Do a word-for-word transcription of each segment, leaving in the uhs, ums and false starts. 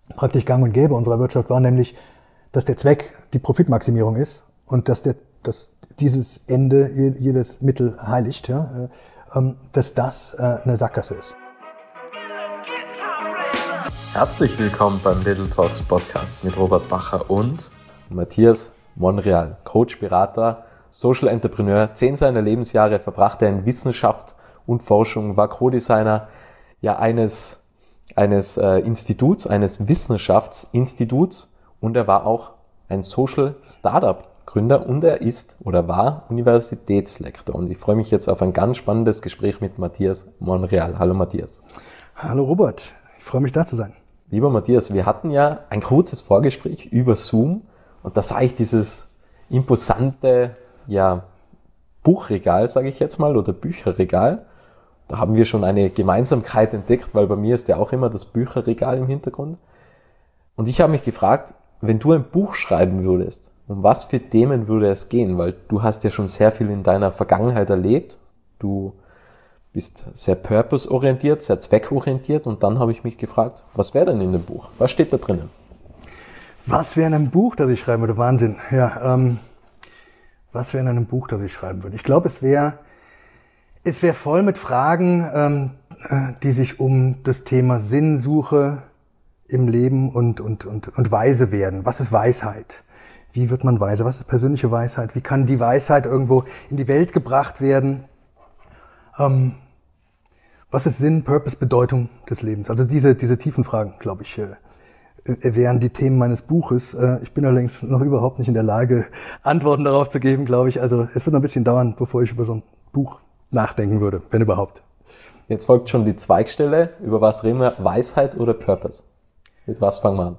praktisch gang und gäbe unserer Wirtschaft war, nämlich, dass der Zweck die Profitmaximierung ist und dass, der, dass dieses Ende jedes Mittel heiligt, ja, dass das eine Sackgasse ist. Herzlich willkommen beim Little Talks Podcast mit Robert Bacher und Matthias Monreal, Coach, Berater, Social Entrepreneur. Zehn seiner Lebensjahre verbrachte er in Wissenschaft und Forschung, war Co-Designer ja, eines, eines äh, Instituts, eines Wissenschaftsinstituts und er war auch ein Social Startup Gründer und er ist oder war Universitätslektor. Und ich freue mich jetzt auf ein ganz spannendes Gespräch mit Matthias Monreal. Hallo Matthias. Hallo Robert, ich freue mich da zu sein. Lieber Matthias, wir hatten ja ein kurzes Vorgespräch über Zoom und da sah ich dieses imposante ja, Buchregal, sage ich jetzt mal, oder Bücherregal. Da haben wir schon eine Gemeinsamkeit entdeckt, weil bei mir ist ja auch immer das Bücherregal im Hintergrund. Und ich habe mich gefragt, wenn du ein Buch schreiben würdest, um was für Themen würde es gehen? Weil du hast ja schon sehr viel in deiner Vergangenheit erlebt. Du bist sehr purpose-orientiert, sehr zweckorientiert. Und dann habe ich mich gefragt, was wäre denn in dem Buch? Was steht da drinnen? Was wäre in einem Buch, das ich schreiben würde? Wahnsinn. Ja, ähm, was wäre in einem Buch, das ich schreiben würde? Ich glaube, es wäre es wäre voll mit Fragen, ähm, die sich um das Thema Sinnsuche im Leben und, und, und, und weise werden. Was ist Weisheit? Wie wird man weise? Was ist persönliche Weisheit? Wie kann die Weisheit irgendwo in die Welt gebracht werden? Ähm, was ist Sinn, Purpose, Bedeutung des Lebens? Also diese, diese tiefen Fragen, glaube ich, äh, wären die Themen meines Buches. Äh, ich bin allerdings noch überhaupt nicht in der Lage, Antworten darauf zu geben, glaube ich. Also es wird noch ein bisschen dauern, bevor ich über so ein Buch nachdenken würde, wenn überhaupt. Jetzt folgt schon die Zweigstelle. Über was reden wir? Weisheit oder Purpose? Mit was fangen wir an?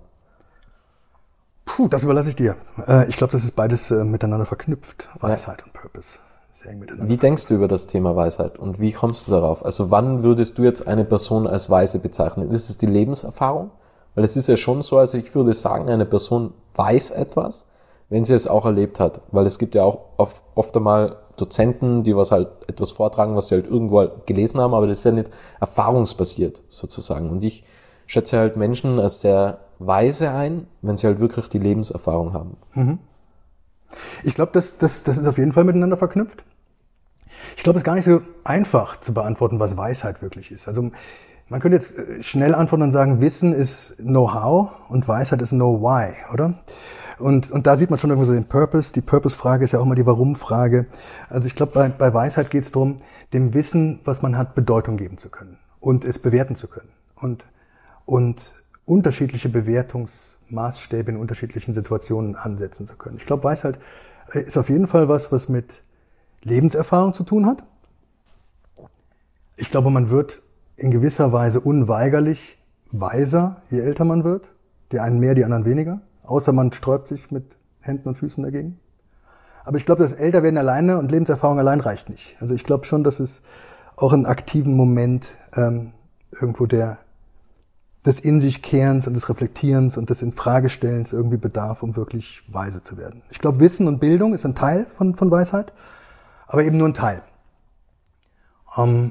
Puh, das überlasse ich dir. Äh, ich glaube, das ist beides äh, miteinander verknüpft. Weisheit ja. und Purpose. Sehr eng miteinander. Wie denkst du über das Thema Weisheit und wie kommst du darauf? Also wann würdest du jetzt eine Person als weise bezeichnen? Ist es die Lebenserfahrung? Weil es ist ja schon so, also ich würde sagen, eine Person weiß etwas, wenn sie es auch erlebt hat. Weil es gibt ja auch oft, oft einmal Dozenten, die was halt etwas vortragen, was sie halt irgendwo gelesen haben, aber das ist ja nicht erfahrungsbasiert sozusagen. Und ich schätze halt Menschen als sehr weise ein, wenn sie halt wirklich die Lebenserfahrung haben. Mhm. Ich glaube, das, das, das ist auf jeden Fall miteinander verknüpft. Ich glaube, es ist gar nicht so einfach zu beantworten, was Weisheit wirklich ist. Also man könnte jetzt schnell antworten und sagen, Wissen ist Know-how und Weisheit ist Know-why, oder? Und, und da sieht man schon irgendwie so den Purpose. Die Purpose-Frage ist ja auch immer die Warum-Frage. Also ich glaube, bei, bei Weisheit geht es darum, dem Wissen, was man hat, Bedeutung geben zu können und es bewerten zu können. Und, und unterschiedliche Bewertungsmaßstäbe in unterschiedlichen Situationen ansetzen zu können. Ich glaube, Weisheit ist auf jeden Fall was, was mit Lebenserfahrung zu tun hat. Ich glaube, man wird in gewisser Weise unweigerlich weiser, je älter man wird. Die einen mehr, die anderen weniger. Außer man sträubt sich mit Händen und Füßen dagegen. Aber ich glaube, das Älterwerden alleine und Lebenserfahrung allein reicht nicht. Also ich glaube schon, dass es auch einen aktiven Moment ähm, irgendwo der des in sich Kehrens und des Reflektierens und des Infragestellens irgendwie bedarf, um wirklich weise zu werden. Ich glaube, Wissen und Bildung ist ein Teil von, von Weisheit, aber eben nur ein Teil. Ähm,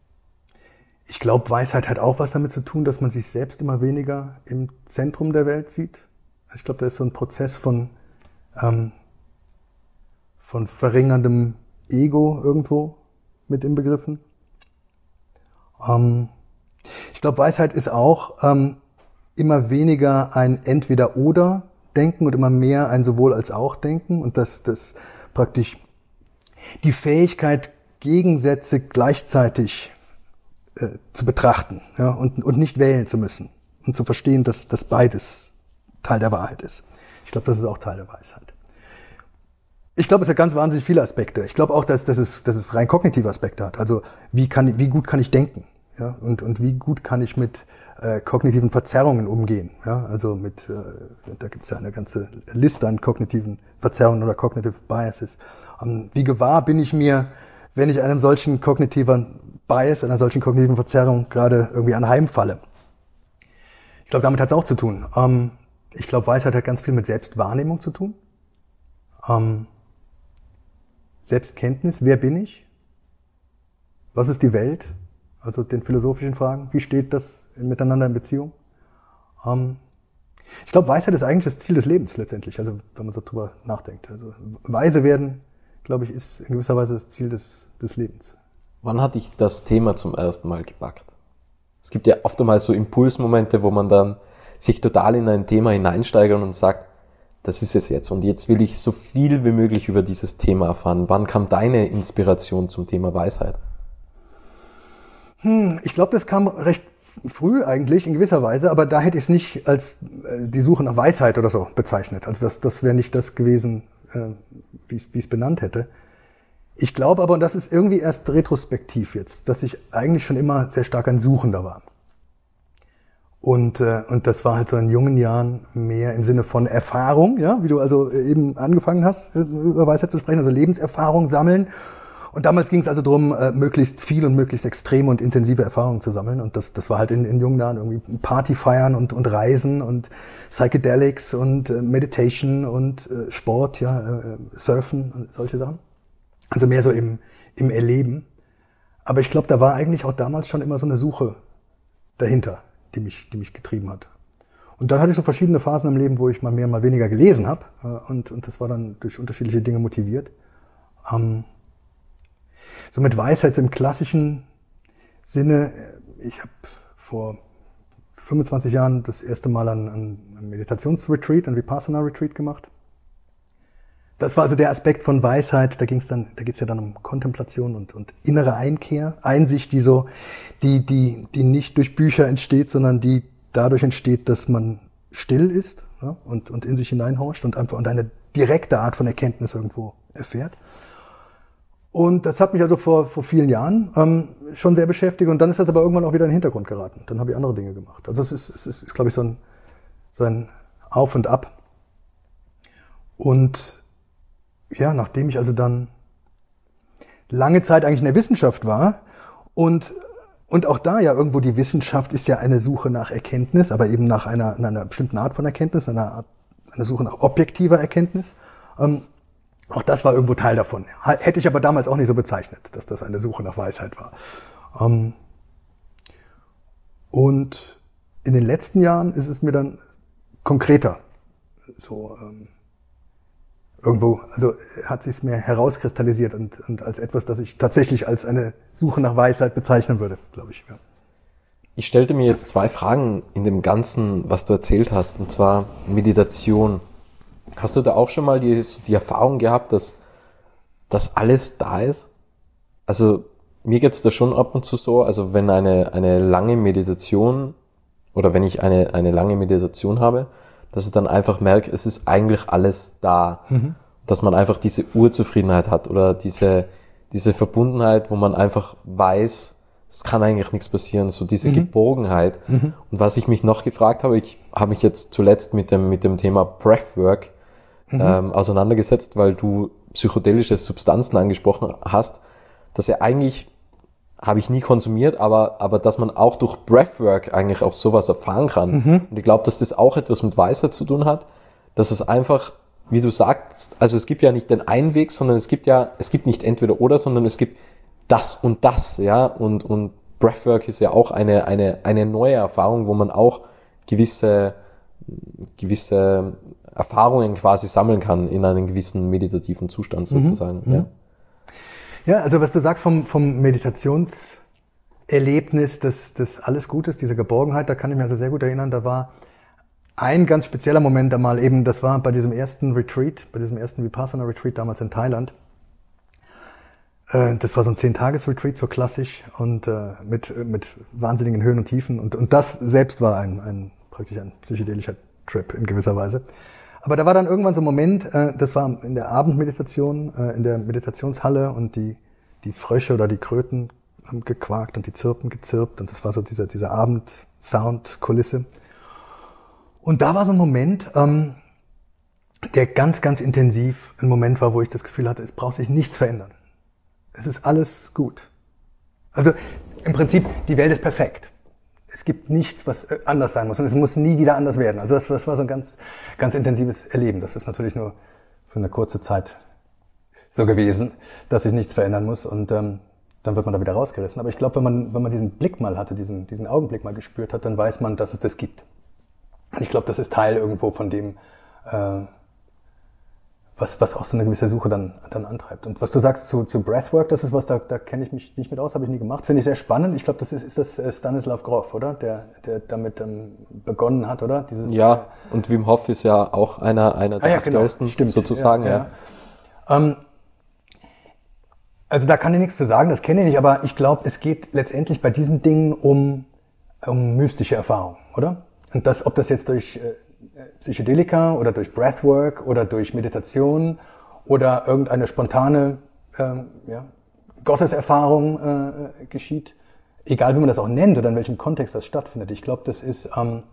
ich glaube, Weisheit hat auch was damit zu tun, dass man sich selbst immer weniger im Zentrum der Welt sieht. Ich glaube, da ist so ein Prozess von, ähm, von verringerndem Ego irgendwo mit inbegriffen. Ähm, ich glaube, Weisheit ist auch ähm, immer weniger ein Entweder-Oder-Denken und immer mehr ein Sowohl-als-auch-Denken und dass das praktisch die Fähigkeit, Gegensätze gleichzeitig äh, zu betrachten, ja, und, und nicht wählen zu müssen und zu verstehen, dass das beides Teil der Wahrheit ist. Ich glaube, das ist auch Teil der Weisheit. Ich glaube, es hat ganz wahnsinnig viele Aspekte. Ich glaube auch, dass, dass, es, dass es rein kognitive Aspekte hat. Also wie, kann, wie gut kann ich denken? Ja? Und, und wie gut kann ich mit äh, kognitiven Verzerrungen umgehen? Ja? Also mit, äh, da gibt es ja eine ganze Liste an kognitiven Verzerrungen oder Cognitive Biases. Um, wie gewahr bin ich mir, wenn ich einem solchen kognitiven Bias, einer solchen kognitiven Verzerrung gerade irgendwie anheimfalle? Ich glaube, damit hat es auch zu tun. Um, Ich glaube, Weisheit hat ganz viel mit Selbstwahrnehmung zu tun. Ähm, Selbstkenntnis, wer bin ich? Was ist die Welt? Also den philosophischen Fragen. Wie steht das miteinander in Beziehung? Ähm, Ich glaube, Weisheit ist eigentlich das Ziel des Lebens letztendlich, also wenn man so drüber nachdenkt. Also weise werden, glaube ich, ist in gewisser Weise das Ziel des, des Lebens. Wann hat dich das Thema zum ersten Mal gepackt? Es gibt ja oft einmal so Impulsmomente, wo man dann sich total in ein Thema hineinsteigert und sagt, das ist es jetzt und jetzt will ich so viel wie möglich über dieses Thema erfahren. Wann kam deine Inspiration zum Thema Weisheit? Hm, ich glaube, das kam recht früh eigentlich in gewisser Weise, aber da hätte ich es nicht als äh, die Suche nach Weisheit oder so bezeichnet. Also das, das wäre nicht das gewesen, äh, wie ich es benannt hätte. Ich glaube aber, und das ist irgendwie erst retrospektiv jetzt, dass ich eigentlich schon immer sehr stark ein Suchender war. Und, äh, und das war halt so in jungen Jahren mehr im Sinne von Erfahrung, ja, wie du also eben angefangen hast, über Weisheit zu sprechen, also Lebenserfahrung sammeln. Und damals ging es also darum, äh, möglichst viel und möglichst extreme und intensive Erfahrungen zu sammeln. Und das, das war halt in, in jungen Jahren irgendwie Party feiern und, und Reisen und Psychedelics und äh, Meditation und äh, Sport, ja, äh, Surfen und solche Sachen. Also mehr so im, im Erleben. Aber ich glaube, da war eigentlich auch damals schon immer so eine Suche dahinter, die mich, die mich getrieben hat. Und dann hatte ich so verschiedene Phasen im Leben, wo ich mal mehr, mal weniger gelesen habe. Äh, und, und das war dann durch unterschiedliche Dinge motiviert. Ähm, So mit Weisheit im klassischen Sinne, ich habe vor fünfundzwanzig Jahren das erste Mal einen, einen Meditationsretreat, einen Vipassana-Retreat gemacht. Das war also der Aspekt von Weisheit, da ging's dann, da geht's ja dann um Kontemplation und, und innere Einkehr, Einsicht, die so, die, die, die nicht durch Bücher entsteht, sondern die dadurch entsteht, dass man still ist, ja, und, und in sich hineinhorcht und einfach und eine direkte Art von Erkenntnis irgendwo erfährt. Und das hat mich also vor, vor vielen Jahren ähm, schon sehr beschäftigt und dann ist das aber irgendwann auch wieder in den Hintergrund geraten. Dann habe ich andere Dinge gemacht. Also es ist, es ist, ist glaube ich, so ein, so ein Auf und Ab. Und ja, nachdem ich also dann lange Zeit eigentlich in der Wissenschaft war und, und auch da ja irgendwo die Wissenschaft ist ja eine Suche nach Erkenntnis, aber eben nach einer, nach einer bestimmten Art von Erkenntnis, einer Art, eine Suche nach objektiver Erkenntnis. Ähm, Auch das war irgendwo Teil davon. Hätte ich aber damals auch nicht so bezeichnet, dass das eine Suche nach Weisheit war. Und in den letzten Jahren ist es mir dann konkreter. So irgendwo, also hat sich es mir herauskristallisiert und, und als etwas, das ich tatsächlich als eine Suche nach Weisheit bezeichnen würde, glaube ich. Ja. Ich stellte mir jetzt zwei Fragen in dem Ganzen, was du erzählt hast, und zwar Meditation. Hast du da auch schon mal die, die Erfahrung gehabt, dass das alles da ist? Also mir geht's da schon ab und zu so, also wenn eine, eine lange Meditation oder wenn ich eine, eine lange Meditation habe, dass ich dann einfach merke, es ist eigentlich alles da. Mhm. Dass man einfach diese Urzufriedenheit hat oder diese, diese Verbundenheit, wo man einfach weiß, es kann eigentlich nichts passieren, so diese mhm. Geborgenheit. Mhm. Und was ich mich noch gefragt habe, ich habe mich jetzt zuletzt mit dem, mit dem Thema Breathwork mhm. ähm, auseinandergesetzt, weil du psychedelische Substanzen angesprochen hast, dass ja eigentlich, habe ich nie konsumiert, aber, aber dass man auch durch Breathwork eigentlich auch sowas erfahren kann. Mhm. Und ich glaube, dass das auch etwas mit Weisheit zu tun hat, dass es einfach, wie du sagst, also es gibt ja nicht den einen Weg, sondern es gibt ja, es gibt nicht entweder oder, sondern es gibt das und das, ja, und, und Breathwork ist ja auch eine, eine, eine neue Erfahrung, wo man auch gewisse, gewisse Erfahrungen quasi sammeln kann in einem gewissen meditativen Zustand sozusagen, mhm. ja. Ja, also was du sagst vom, vom Meditationserlebnis des, des Alles Gutes, dieser Geborgenheit, da kann ich mich also sehr gut erinnern, da war ein ganz spezieller Moment einmal eben, das war bei diesem ersten Retreat, bei diesem ersten Vipassana-Retreat damals in Thailand. Das war so ein zehn-Tages-Retreat, so klassisch und äh, mit, mit wahnsinnigen Höhen und Tiefen und, und das selbst war ein, ein praktisch ein psychedelischer Trip in gewisser Weise. Aber da war dann irgendwann so ein Moment, äh, das war in der Abendmeditation, äh, in der Meditationshalle und die, die Frösche oder die Kröten haben gequakt und die Zirpen gezirpt und das war so diese, diese Abend-Sound-Kulisse. Und da war so ein Moment, ähm, der ganz, ganz intensiv ein Moment war, wo ich das Gefühl hatte, es braucht sich nichts verändern. Es ist alles gut. Also im Prinzip, die Welt ist perfekt. Es gibt nichts, was anders sein muss und es muss nie wieder anders werden. Also das, das war so ein ganz, ganz intensives Erleben. Das ist natürlich nur für eine kurze Zeit so gewesen, dass sich nichts verändern muss und ähm, dann wird man da wieder rausgerissen. Aber ich glaube, wenn man, wenn man diesen Blick mal hatte, diesen, diesen Augenblick mal gespürt hat, dann weiß man, dass es das gibt. Und ich glaube, das ist Teil irgendwo von dem, äh, was, was auch so eine gewisse Suche dann, dann antreibt. Und was du sagst zu, zu Breathwork, das ist was, da, da kenne ich mich nicht mit aus, habe ich nie gemacht. Finde ich sehr spannend. Ich glaube, das ist, ist das Stanislav Grof, oder? Der, der damit ähm, begonnen hat, oder? Dieses, ja, und Wim Hof ist ja auch einer, einer der ah, ja, aktuellsten, genau. sozusagen. Ja, ja. Ja. Ähm, also da kann ich nichts zu sagen, das kenne ich nicht, aber ich glaube, es geht letztendlich bei diesen Dingen um, um mystische Erfahrungen, oder? Und das, ob das jetzt durch äh, Psychedelika oder durch Breathwork oder durch Meditation oder irgendeine spontane ähm, ja, Gotteserfahrung äh, geschieht, egal wie man das auch nennt oder in welchem Kontext das stattfindet. Ich glaube, das ist ähm,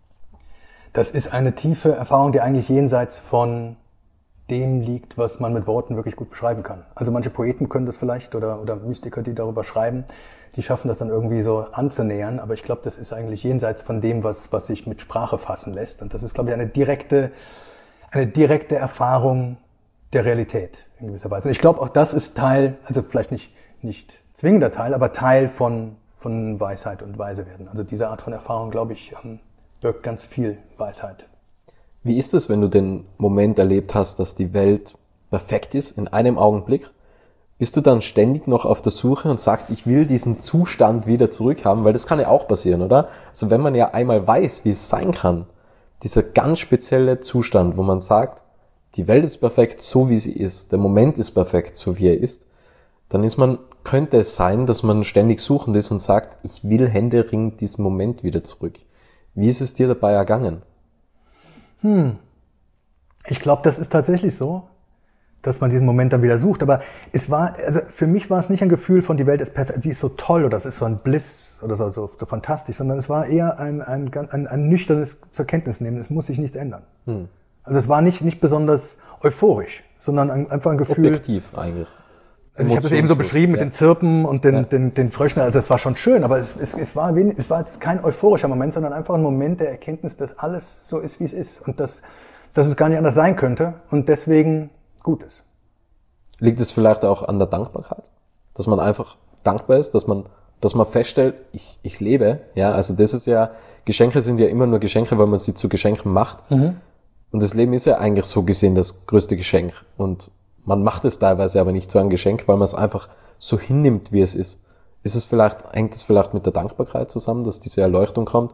das ist eine tiefe Erfahrung, die eigentlich jenseits von dem liegt, was man mit Worten wirklich gut beschreiben kann. Also manche Poeten können das vielleicht oder oder Mystiker, die darüber schreiben, die schaffen das dann irgendwie so anzunähern, aber ich glaube, das ist eigentlich jenseits von dem, was was sich mit Sprache fassen lässt. Und das ist, glaube ich, eine direkte eine direkte Erfahrung der Realität in gewisser Weise. Und ich glaube, auch das ist Teil, also vielleicht nicht nicht zwingender Teil, aber Teil von von Weisheit und Weisewerden. Also diese Art von Erfahrung, glaube ich, birgt ganz viel Weisheit. Wie ist es, wenn du den Moment erlebt hast, dass die Welt perfekt ist, in einem Augenblick? Bist du dann ständig noch auf der Suche und sagst, ich will diesen Zustand wieder zurückhaben? Weil das kann ja auch passieren, oder? Also wenn man ja einmal weiß, wie es sein kann, dieser ganz spezielle Zustand, wo man sagt, die Welt ist perfekt, so wie sie ist, der Moment ist perfekt, so wie er ist, dann ist man, könnte es sein, dass man ständig suchend ist und sagt, ich will händeringend diesen Moment wieder zurück. Wie ist es dir dabei ergangen? Hm. Ich glaube, das ist tatsächlich so, dass man diesen Moment dann wieder sucht. Aber es war, also für mich war es nicht ein Gefühl von, die Welt ist perfekt, sie ist so toll oder es ist so ein Bliss oder so, so, so fantastisch, sondern es war eher ein, ein, ein, ein nüchternes zur Kenntnis nehmen. Es muss sich nichts ändern. Hm. Also es war nicht, nicht besonders euphorisch, sondern ein, einfach ein Gefühl. Objektiv eigentlich. Also ich habe es eben so beschrieben mit ja. den Zirpen und den, ja. den, den Fröschen. Also es war schon schön, aber es, es, es, war wenig, es war jetzt kein euphorischer Moment, sondern einfach ein Moment der Erkenntnis, dass alles so ist, wie es ist und dass, dass es gar nicht anders sein könnte und deswegen gut ist. Liegt es vielleicht auch an der Dankbarkeit? Dass man einfach dankbar ist, dass man, dass man feststellt, ich, ich lebe. Ja, also das ist ja, Geschenke sind ja immer nur Geschenke, weil man sie zu Geschenken macht. Mhm. Und das Leben ist ja eigentlich so gesehen das größte Geschenk. Und man macht es teilweise aber nicht zu einem Geschenk, weil man es einfach so hinnimmt, wie es ist. Ist es vielleicht, hängt es vielleicht mit der Dankbarkeit zusammen, dass diese Erleuchtung kommt?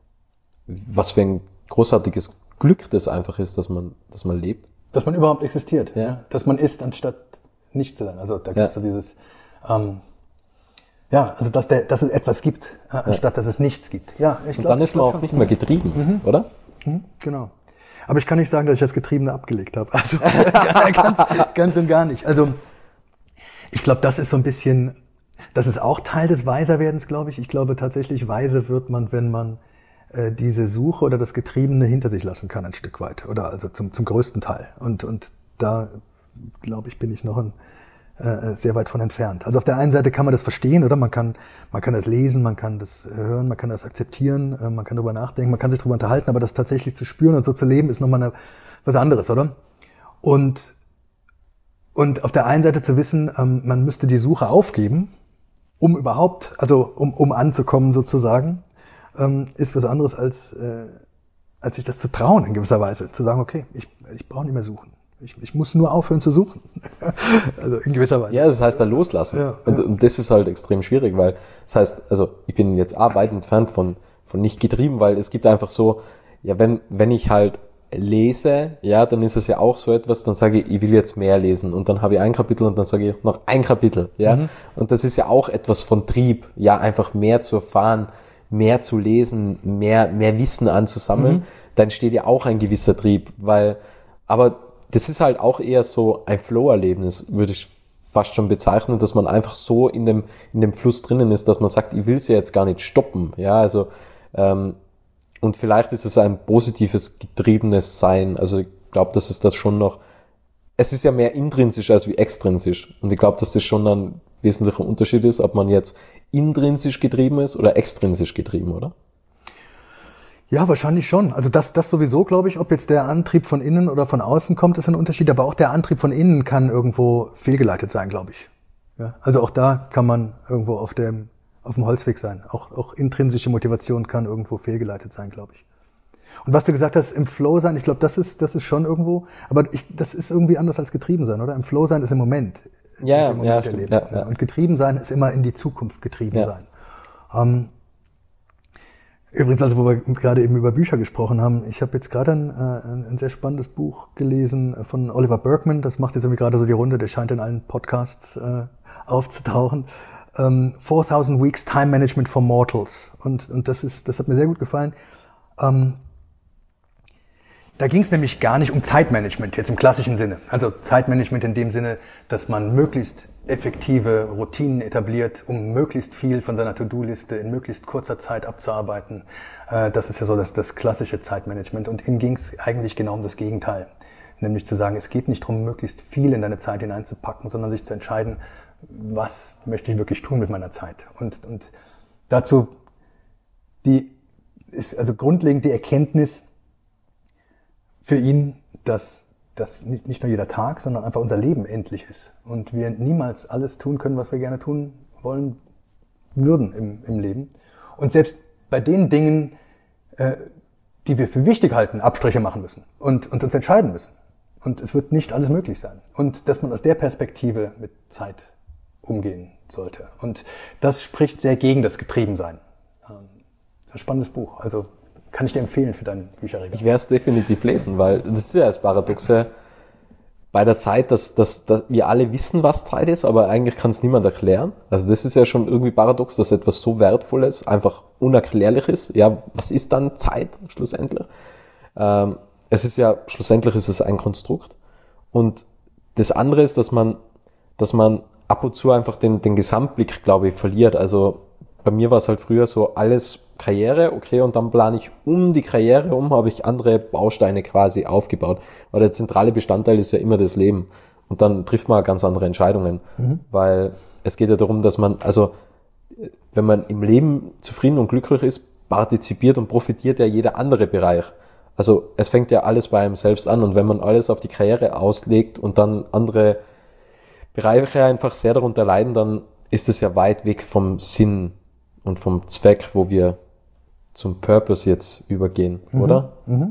Was für ein großartiges Glück das einfach ist, dass man, dass man lebt. Dass man überhaupt existiert. Ja. Dass man ist, anstatt nicht zu sein. Also da gibt es ja. so dieses, ähm, ja, also dass, der, dass es etwas gibt, äh, anstatt ja. dass es nichts gibt. Ja, ich Und glaub, dann ist man auch schon. nicht mehr getrieben, mhm. oder? Mhm. Genau. Aber ich kann nicht sagen, dass ich das Getriebene abgelegt habe. Also ganz, ganz und gar nicht. Also ich glaube, das ist so ein bisschen, das ist auch Teil des Weiserwerdens, glaube ich. Ich glaube tatsächlich, weise wird man, wenn man äh, diese Suche oder das Getriebene hinter sich lassen kann, ein Stück weit. Oder also zum, zum größten Teil. Und, und da, glaube ich, bin ich noch ein, äh, sehr weit von entfernt. Also auf der einen Seite kann man das verstehen, oder? Man kann, man kann das lesen, man kann das hören, man kann das akzeptieren, äh, man kann darüber nachdenken, man kann sich darüber unterhalten, aber das tatsächlich zu spüren und so zu leben, ist nochmal eine, was anderes, oder? Und, und auf der einen Seite zu wissen, ähm, man müsste die Suche aufgeben, um überhaupt, also um, um anzukommen sozusagen, ähm, ist was anderes als, äh, als sich das zu trauen in gewisser Weise. Zu sagen, okay, ich, ich brauche nicht mehr suchen. Ich, ich muss nur aufhören zu suchen. Also in gewisser Weise. Ja, das heißt dann loslassen. Ja, und, ja. und das ist halt extrem schwierig, weil das heißt, also ich bin jetzt auch weit entfernt von, von nicht getrieben, weil es gibt einfach so, ja, wenn, wenn ich halt lese, ja, dann ist es ja auch so etwas, dann sage ich, ich will jetzt mehr lesen und dann habe ich ein Kapitel und dann sage ich noch ein Kapitel, ja. Mhm. Und das ist ja auch etwas von Trieb, ja, einfach mehr zu erfahren, mehr zu lesen, mehr, mehr Wissen anzusammeln, mhm. dann entsteht ja auch ein gewisser Trieb, weil, aber das ist halt auch eher so ein Flow-Erlebnis, würde ich fast schon bezeichnen, dass man einfach so in dem in dem Fluss drinnen ist, dass man sagt, ich will es ja jetzt gar nicht stoppen. Ja, also ähm, und vielleicht ist es ein positives, getriebenes Sein. Also ich glaube, dass es das schon noch, es ist ja mehr intrinsisch als wie extrinsisch. Und ich glaube, dass das schon ein wesentlicher Unterschied ist, ob man jetzt intrinsisch getrieben ist oder extrinsisch getrieben, oder? Ja, wahrscheinlich schon. Also das, das sowieso, glaube ich, ob jetzt der Antrieb von innen oder von außen kommt, ist ein Unterschied. Aber auch der Antrieb von innen kann irgendwo fehlgeleitet sein, glaube ich. Ja, also auch da kann man irgendwo auf dem, auf dem Holzweg sein. Auch, auch intrinsische Motivation kann irgendwo fehlgeleitet sein, glaube ich. Und was du gesagt hast, im Flow sein, ich glaube, das ist, das ist schon irgendwo, aber ich, das ist irgendwie anders als getrieben sein, oder? Im Flow sein ist im Moment. Ja, im Moment ja, stimmt. Ja, ja. Und getrieben sein ist immer in die Zukunft getrieben ja. sein. Ähm, übrigens, also wo wir gerade eben über Bücher gesprochen haben, ich habe jetzt gerade ein, ein, ein sehr spannendes Buch gelesen von Oliver Burkeman, das macht jetzt irgendwie gerade so die Runde, der scheint in allen Podcasts äh, aufzutauchen. Um, four thousand Weeks Time Management for Mortals. Und, und das ist, das hat mir sehr gut gefallen. Um, da ging es nämlich gar nicht um Zeitmanagement, jetzt im klassischen Sinne. Also Zeitmanagement in dem Sinne, dass man möglichst effektive Routinen etabliert, um möglichst viel von seiner To-Do-Liste in möglichst kurzer Zeit abzuarbeiten. Äh, das ist ja so das, das klassische Zeitmanagement. Und ihm ging es eigentlich genau um das Gegenteil. Nämlich zu sagen, es geht nicht darum, möglichst viel in deine Zeit hineinzupacken, sondern sich zu entscheiden, was möchte ich wirklich tun mit meiner Zeit? Und, und dazu die ist also grundlegend die Erkenntnis für ihn, dass, dass nicht, nicht nur jeder Tag, sondern einfach unser Leben endlich ist. Und wir niemals alles tun können, was wir gerne tun wollen würden im, im Leben. Und selbst bei den Dingen, äh, die wir für wichtig halten, Abstriche machen müssen und, und uns entscheiden müssen. Und es wird nicht alles möglich sein. Und dass man aus der Perspektive mit Zeit umgehen sollte. Und das spricht sehr gegen das Getriebensein. Ein spannendes Buch. Also kann ich dir empfehlen für dein Bücherregal. Ich werde es definitiv lesen, weil das ist ja das Paradoxe bei der Zeit, dass, dass, dass wir alle wissen, was Zeit ist, aber eigentlich kann es niemand erklären. Also das ist ja schon irgendwie paradox, dass etwas so Wertvolles einfach unerklärlich ist. Ja, was ist dann Zeit schlussendlich? Ähm, es ist ja, schlussendlich ist es ein Konstrukt. Und das andere ist, dass man, dass man ab und zu einfach den, den Gesamtblick, glaube ich, verliert. Also bei mir war es halt früher so alles Karriere, okay, und dann plane ich um die Karriere um, habe ich andere Bausteine quasi aufgebaut. Weil der zentrale Bestandteil ist ja immer das Leben. Und dann trifft man ganz andere Entscheidungen. Mhm. Weil es geht ja darum, dass man, also wenn man im Leben zufrieden und glücklich ist, partizipiert und profitiert ja jeder andere Bereich. Also es fängt ja alles bei einem selbst an. Und wenn man alles auf die Karriere auslegt und dann andere Bereiche einfach sehr darunter leiden, dann ist es ja weit weg vom Sinn und vom Zweck, wo wir zum Purpose jetzt übergehen, mhm. oder? Mhm.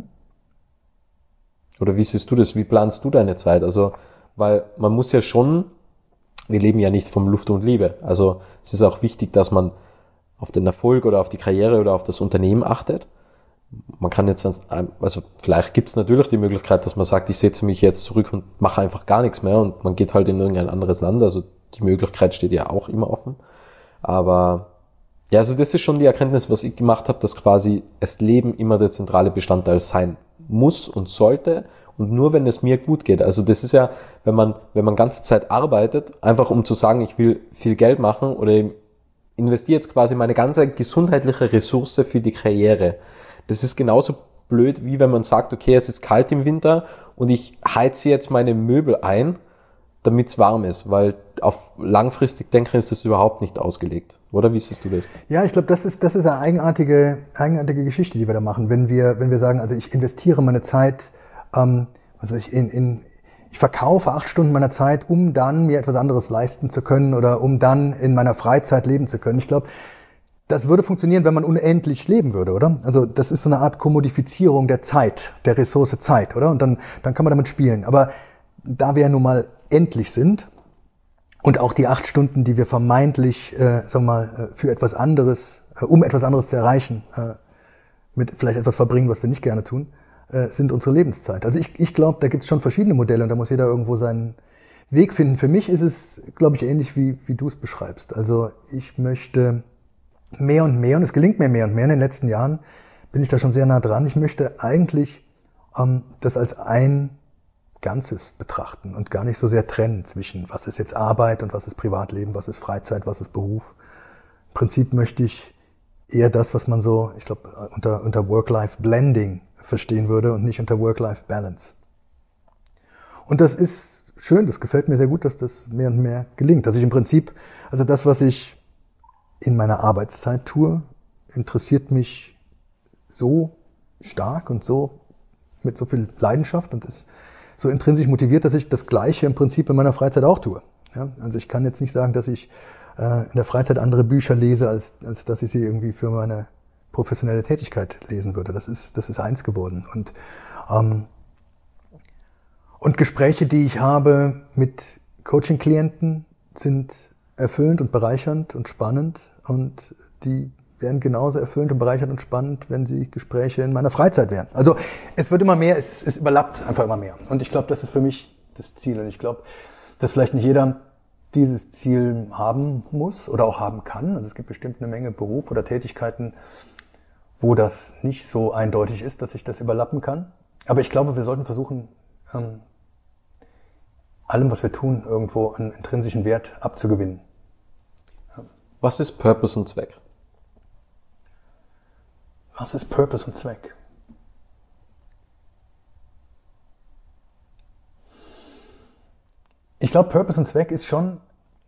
Oder wie siehst du das? Wie planst du deine Zeit? Also, weil man muss ja schon, wir leben ja nicht vom Luft und Liebe. Also es ist auch wichtig, dass man auf den Erfolg oder auf die Karriere oder auf das Unternehmen achtet. Man kann jetzt, also vielleicht gibt es natürlich die Möglichkeit, dass man sagt, ich setze mich jetzt zurück und mache einfach gar nichts mehr und man geht halt in irgendein anderes Land. Also die Möglichkeit steht ja auch immer offen. Aber ja, also das ist schon die Erkenntnis, was ich gemacht habe, dass quasi das Leben immer der zentrale Bestandteil sein muss und sollte und nur wenn es mir gut geht. Also das ist ja, wenn man wenn man ganze Zeit arbeitet, einfach um zu sagen, ich will viel Geld machen oder ich investiere jetzt quasi meine ganze gesundheitliche Ressource für die Karriere. Das ist genauso blöd, wie wenn man sagt, okay, es ist kalt im Winter und ich heize jetzt meine Möbel ein, damit es warm ist, weil auf langfristig denken ist das überhaupt nicht ausgelegt. Oder wie siehst du das? Ja, ich glaube, das ist das ist eine eigenartige eigenartige Geschichte, die wir da machen, wenn wir wenn wir sagen, also ich investiere meine Zeit, ähm, was weiß ich, in in ich verkaufe acht Stunden meiner Zeit, um dann mir etwas anderes leisten zu können oder um dann in meiner Freizeit leben zu können. Ich glaube, das würde funktionieren, wenn man unendlich leben würde, oder? Also das ist so eine Art Kommodifizierung der Zeit, der Ressource Zeit, oder? Und dann dann kann man damit spielen. Aber da wir ja nun mal endlich sind und auch die acht Stunden, die wir vermeintlich, äh, sagen wir mal, für etwas anderes, äh, um etwas anderes zu erreichen, äh, mit vielleicht etwas verbringen, was wir nicht gerne tun, äh, sind unsere Lebenszeit. Also ich, ich glaube, da gibt es schon verschiedene Modelle und da muss jeder irgendwo seinen Weg finden. Für mich ist es, glaube ich, ähnlich wie wie du es beschreibst. Also ich möchte mehr und mehr, und es gelingt mir mehr und mehr in den letzten Jahren, bin ich da schon sehr nah dran. Ich möchte eigentlich ähm, das als ein Ganzes betrachten und gar nicht so sehr trennen zwischen, was ist jetzt Arbeit und was ist Privatleben, was ist Freizeit, was ist Beruf. Im Prinzip möchte ich eher das, was man so, ich glaube, unter, unter Work-Life-Blending verstehen würde und nicht unter Work-Life-Balance. Und das ist schön, das gefällt mir sehr gut, dass das mehr und mehr gelingt. Dass ich im Prinzip, also das, was ich in meiner Arbeitszeit tue, interessiert mich so stark und so mit so viel Leidenschaft und ist so intrinsisch motiviert, dass ich das Gleiche im Prinzip in meiner Freizeit auch tue. Ja, also ich kann jetzt nicht sagen, dass ich äh, in der Freizeit andere Bücher lese, als, als dass ich sie irgendwie für meine professionelle Tätigkeit lesen würde. Das ist, das ist eins geworden. Und, ähm, und Gespräche, die ich habe mit Coaching-Klienten, sind erfüllend und bereichernd und spannend. Und die wären genauso erfüllend und bereichernd und spannend, wenn sie Gespräche in meiner Freizeit wären. Also es wird immer mehr, es, es überlappt einfach immer mehr. Und ich glaube, das ist für mich das Ziel. Und ich glaube, dass vielleicht nicht jeder dieses Ziel haben muss oder auch haben kann. Also es gibt bestimmt eine Menge Berufe oder Tätigkeiten, wo das nicht so eindeutig ist, dass sich das überlappen kann. Aber ich glaube, wir sollten versuchen, ähm, allem, was wir tun, irgendwo einen intrinsischen Wert abzugewinnen. Ja. Was ist Purpose und Zweck? Was ist Purpose und Zweck? Ich glaube, Purpose und Zweck ist schon,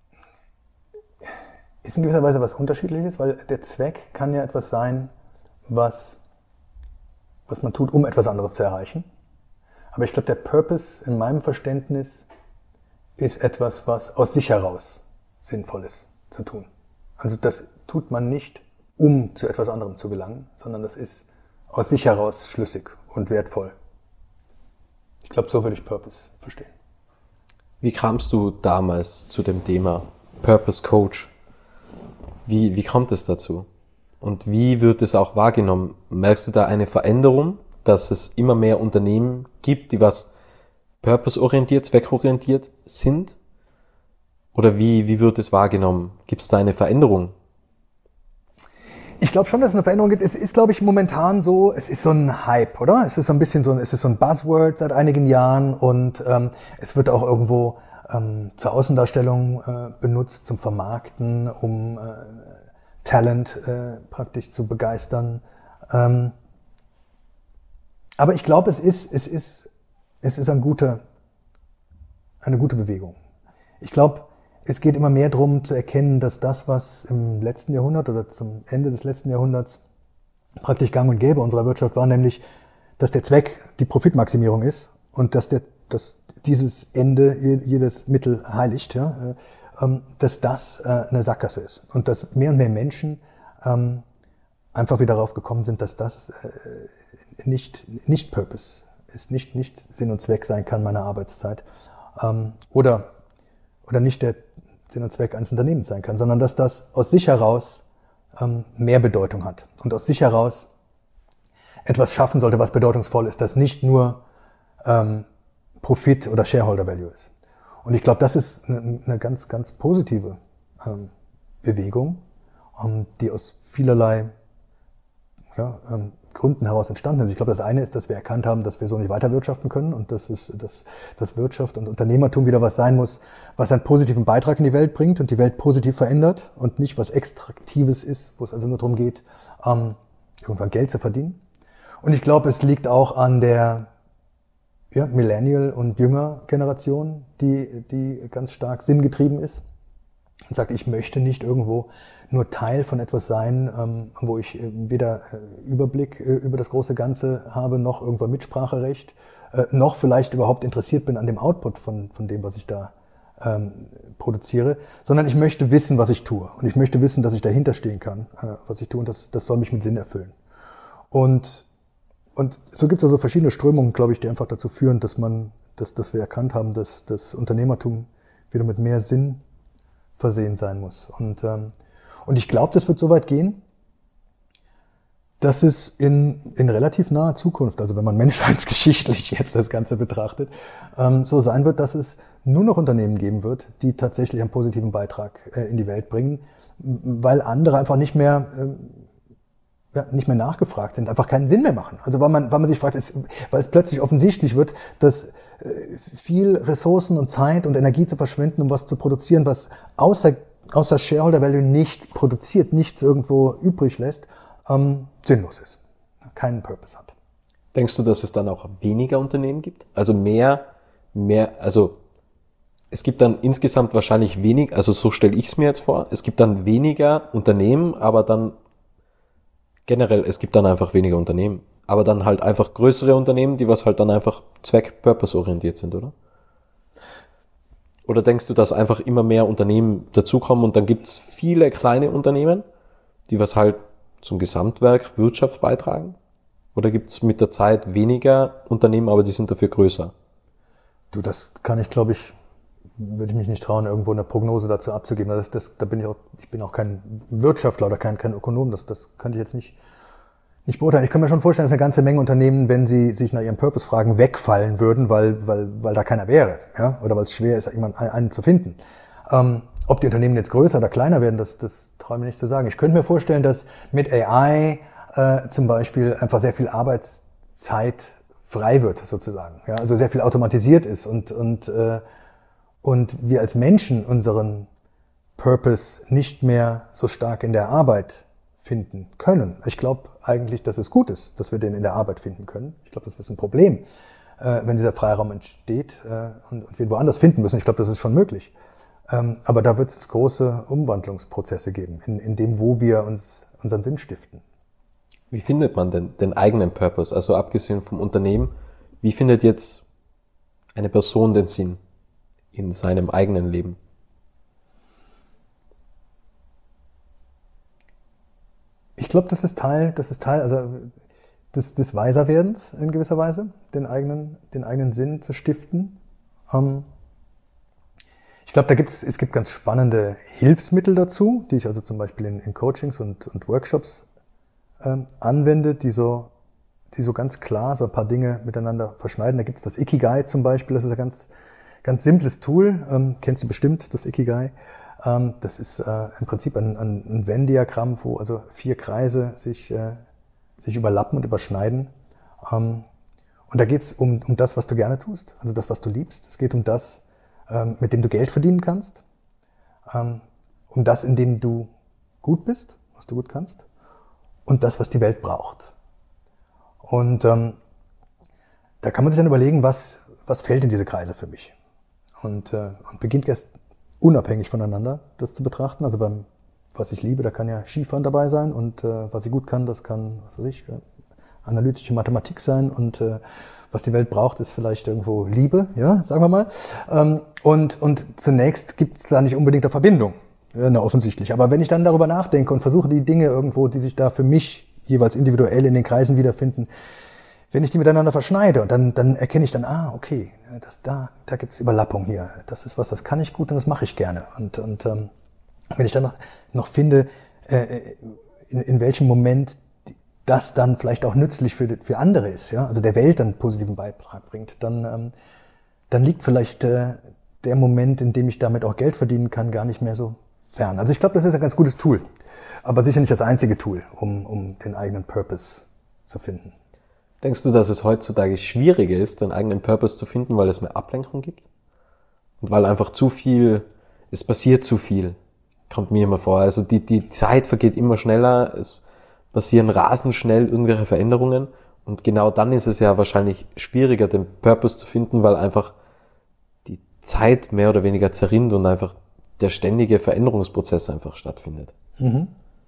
ist in gewisser Weise was Unterschiedliches, weil der Zweck kann ja etwas sein, was, was man tut, um etwas anderes zu erreichen. Aber ich glaube, der Purpose in meinem Verständnis ist etwas, was aus sich heraus sinnvoll ist zu tun. Also das tut man nicht, um zu etwas anderem zu gelangen, sondern das ist aus sich heraus schlüssig und wertvoll. Ich glaube, so würde ich Purpose verstehen. Wie kamst du damals zu dem Thema Purpose Coach? Wie, wie kommt es dazu? Und wie wird es auch wahrgenommen? Merkst du da eine Veränderung, dass es immer mehr Unternehmen gibt, die was purpose-orientiert, zweckorientiert sind? Oder wie, wie wird es wahrgenommen? Gibt es da eine Veränderung? Ich glaube schon, dass es eine Veränderung gibt. Es ist, glaube ich, momentan so, es ist so ein Hype, oder? Es ist so ein bisschen so ein, es ist so ein Buzzword seit einigen Jahren und ähm, es wird auch irgendwo ähm, zur Außendarstellung äh, benutzt, zum Vermarkten, um äh, Talent äh, praktisch zu begeistern. Ähm, aber ich glaube, es ist, es ist, es ist ein guter, eine gute Bewegung. Ich glaube, es geht immer mehr darum zu erkennen, dass das, was im letzten Jahrhundert oder zum Ende des letzten Jahrhunderts praktisch gang und gäbe unserer Wirtschaft war, nämlich, dass der Zweck die Profitmaximierung ist und dass, der, dass dieses Ende jedes Mittel heiligt, ja, äh, dass das äh, eine Sackgasse ist und dass mehr und mehr Menschen ähm, einfach wieder darauf gekommen sind, dass das äh, nicht, nicht Purpose ist, nicht, nicht Sinn und Zweck sein kann meiner Arbeitszeit ähm, oder, oder nicht der Sinn und Zweck eines Unternehmens sein kann, sondern dass das aus sich heraus ähm, mehr Bedeutung hat und aus sich heraus etwas schaffen sollte, was bedeutungsvoll ist, das nicht nur ähm, Profit oder Shareholder Value ist. Und ich glaube, das ist eine, eine ganz, ganz positive ähm, Bewegung, ähm, die aus vielerlei ja, ähm, Gründen heraus entstanden ist. Ich glaube, das eine ist, dass wir erkannt haben, dass wir so nicht weiter wirtschaften können und dass, es, dass, dass Wirtschaft und Unternehmertum wieder was sein muss, was einen positiven Beitrag in die Welt bringt und die Welt positiv verändert und nicht was Extraktives ist, wo es also nur darum geht, ähm, irgendwann Geld zu verdienen. Und ich glaube, es liegt auch an der ja, Millennial- und Jünger-Generation, die, die ganz stark sinngetrieben ist und sagt, ich möchte nicht irgendwo nur Teil von etwas sein, ähm, wo ich äh, weder äh, Überblick äh, über das große Ganze habe, noch irgendwann Mitspracherecht, äh, noch vielleicht überhaupt interessiert bin an dem Output von, von dem, was ich da ähm, produziere, sondern ich möchte wissen, was ich tue. Und ich möchte wissen, dass ich dahinter stehen kann, äh, was ich tue. Und das, das soll mich mit Sinn erfüllen. Und, und so gibt es also verschiedene Strömungen, glaube ich, die einfach dazu führen, dass man, dass, dass wir erkannt haben, dass das Unternehmertum wieder mit mehr Sinn versehen sein muss. Und ähm, Und ich glaube, das wird so weit gehen, dass es in, in relativ naher Zukunft, also wenn man menschheitsgeschichtlich jetzt das Ganze betrachtet, ähm, so sein wird, dass es nur noch Unternehmen geben wird, die tatsächlich einen positiven Beitrag äh, in die Welt bringen, weil andere einfach nicht mehr, ähm, ja, nicht mehr nachgefragt sind, einfach keinen Sinn mehr machen. Also weil man, weil man sich fragt, ist, weil es plötzlich offensichtlich wird, dass äh, viel Ressourcen und Zeit und Energie zu verschwenden, um was zu produzieren, was außer außer Shareholder Value nichts produziert, nichts irgendwo übrig lässt, ähm, sinnlos ist, keinen Purpose hat. Denkst du, dass es dann auch weniger Unternehmen gibt? Also mehr, mehr, also es gibt dann insgesamt wahrscheinlich wenig, also so stelle ich es mir jetzt vor, es gibt dann weniger Unternehmen, aber dann generell, es gibt dann einfach weniger Unternehmen, aber dann halt einfach größere Unternehmen, die was halt dann einfach Zweck-Purpose-orientiert sind, oder? Oder denkst du, dass einfach immer mehr Unternehmen dazukommen und dann gibt's viele kleine Unternehmen, die was halt zum Gesamtwerk Wirtschaft beitragen? Oder gibt es mit der Zeit weniger Unternehmen, aber die sind dafür größer? Du, das kann ich, glaube ich, würde ich mich nicht trauen, irgendwo eine Prognose dazu abzugeben. Das, das, da bin ich auch, ich bin auch kein Wirtschaftler oder kein, kein Ökonom. Das, das könnte ich jetzt nicht, nicht beurteilen. Ich kann mir schon vorstellen, dass eine ganze Menge Unternehmen, wenn sie sich nach ihrem Purpose fragen, wegfallen würden, weil, weil, weil da keiner wäre, ja, oder weil es schwer ist, jemanden einen zu finden. Ähm, ob die Unternehmen jetzt größer oder kleiner werden, das, das traue ich mir nicht zu sagen. Ich könnte mir vorstellen, dass mit A I äh, zum Beispiel einfach sehr viel Arbeitszeit frei wird, sozusagen. Ja, also sehr viel automatisiert ist und, und, äh, und wir als Menschen unseren Purpose nicht mehr so stark in der Arbeit finden können. Ich glaube eigentlich, dass es gut ist, dass wir den in der Arbeit finden können. Ich glaube, das ist ein Problem, äh, wenn dieser Freiraum entsteht äh, und, und wir ihn woanders finden müssen. Ich glaube, das ist schon möglich. Ähm, aber da wird es große Umwandlungsprozesse geben, in, in dem, wo wir uns unseren Sinn stiften. Wie findet man denn den eigenen Purpose? Also abgesehen vom Unternehmen, wie findet jetzt eine Person den Sinn in seinem eigenen Leben? Ich glaube, das ist Teil, das ist Teil, also des, des Weiserwerdens in gewisser Weise, den eigenen, den eigenen Sinn zu stiften. Ähm, ich glaube, da gibt's, es gibt ganz spannende Hilfsmittel dazu, die ich also zum Beispiel in, in Coachings und, und Workshops ähm, anwende, die so, die so ganz klar so ein paar Dinge miteinander verschneiden. Da gibt es das Ikigai zum Beispiel, das ist ein ganz, ganz simples Tool, ähm, kennst du bestimmt, das Ikigai. Ähm, das ist äh, im Prinzip ein, ein, ein Venn-Diagramm, wo also vier Kreise sich, äh, sich überlappen und überschneiden. Ähm, und da geht es um, um das, was du gerne tust, also das, was du liebst. Es geht um das, ähm, mit dem du Geld verdienen kannst, ähm, um das, in dem du gut bist, was du gut kannst, und das, was die Welt braucht. Und ähm, da kann man sich dann überlegen, was, was fällt in diese Kreise für mich. Und, äh, und beginnt erst unabhängig voneinander das zu betrachten. Also beim, was ich liebe, da kann ja Skifahren dabei sein und äh, was ich gut kann, das kann, was weiß ich, äh, analytische Mathematik sein und äh, was die Welt braucht, ist vielleicht irgendwo Liebe, ja, sagen wir mal. Ähm, und, und zunächst gibt es da nicht unbedingt eine Verbindung, ja, na, offensichtlich. Aber wenn ich dann darüber nachdenke und versuche, die Dinge irgendwo, die sich da für mich jeweils individuell in den Kreisen wiederfinden, wenn ich die miteinander verschneide und dann, dann erkenne ich dann, ah, okay, das, da, da gibt es Überlappung hier. Das ist was, das kann ich gut und das mache ich gerne. Und, und ähm, wenn ich dann noch, noch finde, äh, in, in welchem Moment das dann vielleicht auch nützlich für, für andere ist, ja, also der Welt dann positiven Beitrag bringt, dann, ähm, dann liegt vielleicht äh, der Moment, in dem ich damit auch Geld verdienen kann, gar nicht mehr so fern. Also ich glaube, das ist ein ganz gutes Tool, aber sicher nicht das einzige Tool, um, um den eigenen Purpose zu finden. Denkst du, dass es heutzutage schwieriger ist, den eigenen Purpose zu finden, weil es mehr Ablenkung gibt? Und weil einfach zu viel, es passiert zu viel, kommt mir immer vor. Also die, die Zeit vergeht immer schneller, es passieren rasend schnell irgendwelche Veränderungen und genau dann ist es ja wahrscheinlich schwieriger, den Purpose zu finden, weil einfach die Zeit mehr oder weniger zerrinnt und einfach der ständige Veränderungsprozess einfach stattfindet. Mhm.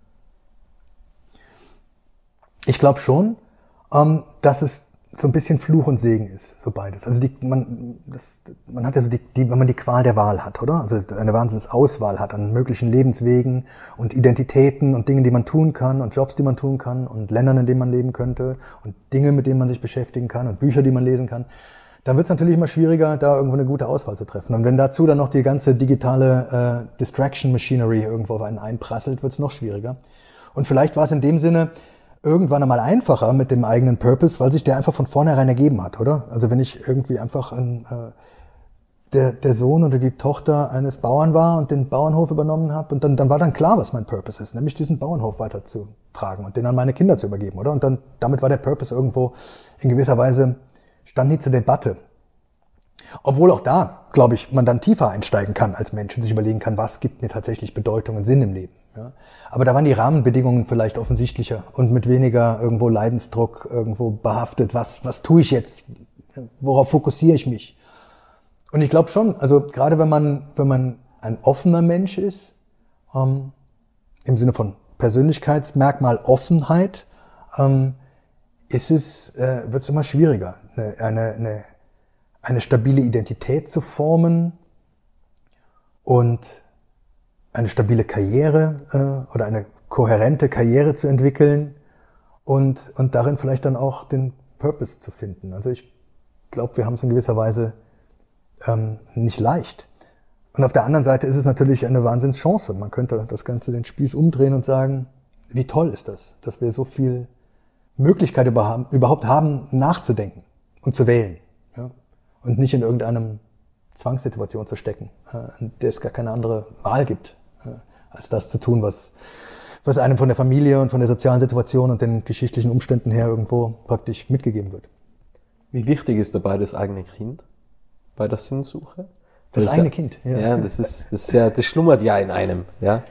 Ich glaube schon, ähm, dass es so ein bisschen Fluch und Segen ist, so beides. Also die, man, das, man hat ja so die, die, wenn man die Qual der Wahl hat, oder? Also eine Wahnsinnsauswahl hat an möglichen Lebenswegen und Identitäten und Dingen, die man tun kann und Jobs, die man tun kann und Ländern, in denen man leben könnte und Dinge, mit denen man sich beschäftigen kann und Bücher, die man lesen kann, dann wird es natürlich immer schwieriger, da irgendwo eine gute Auswahl zu treffen. Und wenn dazu dann noch die ganze digitale äh, Distraction Machinery irgendwo auf einen einprasselt, wird es noch schwieriger. Und vielleicht war es in dem Sinne irgendwann einmal einfacher mit dem eigenen Purpose, weil sich der einfach von vornherein ergeben hat, oder? Also wenn ich irgendwie einfach ein, äh, der, der Sohn oder die Tochter eines Bauern war und den Bauernhof übernommen habe und dann, dann war dann klar, was mein Purpose ist, nämlich diesen Bauernhof weiterzutragen und den an meine Kinder zu übergeben, oder? Und dann damit war der Purpose irgendwo in gewisser Weise, stand nie zur Debatte. Obwohl auch da, glaube ich, man dann tiefer einsteigen kann als Mensch und sich überlegen kann, was gibt mir tatsächlich Bedeutung und Sinn im Leben. Ja? Aber da waren die Rahmenbedingungen vielleicht offensichtlicher und mit weniger irgendwo Leidensdruck irgendwo behaftet. Was, was tue ich jetzt? Worauf fokussiere ich mich? Und ich glaube schon, also gerade wenn man, wenn man ein offener Mensch ist, ähm, im Sinne von Persönlichkeitsmerkmal Offenheit, ähm, ist es, äh, wird es immer schwieriger, eine, eine, eine, eine stabile Identität zu formen und eine stabile Karriere äh, oder eine kohärente Karriere zu entwickeln und, und darin vielleicht dann auch den Purpose zu finden. Also ich glaube, wir haben es in gewisser Weise ähm, nicht leicht. Und auf der anderen Seite ist es natürlich eine Wahnsinnschance. Man könnte das Ganze den Spieß umdrehen und sagen, wie toll ist das, dass wir so viel Möglichkeit überhaupt haben, nachzudenken und zu wählen. Ja? Und nicht in irgendeinem Zwangssituation zu stecken, äh, in der es gar keine andere Wahl gibt, äh, als das zu tun, was, was einem von der Familie und von der sozialen Situation und den geschichtlichen Umständen her irgendwo praktisch mitgegeben wird. Wie wichtig ist dabei das eigene Kind bei der Sinnsuche? Das, das eigene ja, Kind, ja. Ja, das ist, das ist ja, das schlummert ja in einem, ja.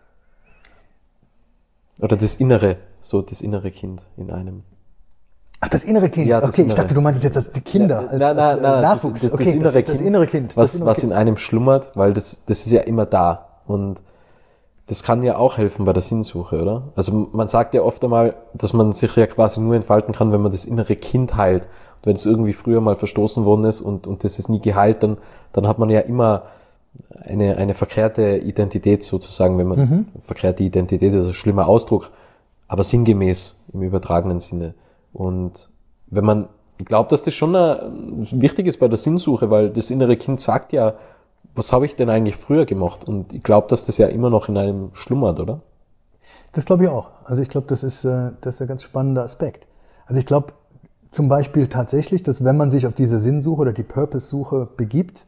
Oder das innere, so das innere Kind in einem. Ach, das innere Kind. Ja, das okay, innere. Ich dachte, du meintest jetzt das, die Kinder ja, als, nein, nein, als äh, nein, Nachwuchs. Das, das, okay, das, innere das, das kind, innere Kind, was, das innere was kind. in einem schlummert, weil das, das ist ja immer da. Und das kann ja auch helfen bei der Sinnsuche, oder? Also man sagt ja oft einmal, dass man sich ja quasi nur entfalten kann, wenn man das innere Kind heilt. Und wenn es irgendwie früher mal verstoßen worden ist und, und das ist nie geheilt, dann, dann hat man ja immer eine, eine verkehrte Identität sozusagen, wenn man, mhm. verkehrte Identität ist ein schlimmer Ausdruck, aber sinngemäß im übertragenen Sinne. Und wenn man, ich glaube, dass das schon wichtig ist bei der Sinnsuche, weil das innere Kind sagt ja, was habe ich denn eigentlich früher gemacht? Und ich glaube, dass das ja immer noch in einem schlummert, oder? Das glaube ich auch. Also ich glaube, das ist, äh, das ist ein ganz spannender Aspekt. Also ich glaube zum Beispiel tatsächlich, dass wenn man sich auf diese Sinnsuche oder die Purpose-Suche begibt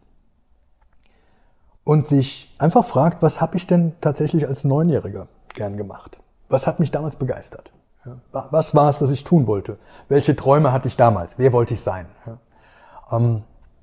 und sich einfach fragt, was habe ich denn tatsächlich als Neunjähriger gern gemacht? Was hat mich damals begeistert? Ja, was war es, das ich tun wollte? Welche Träume hatte ich damals? Wer wollte ich sein? Ja, ähm,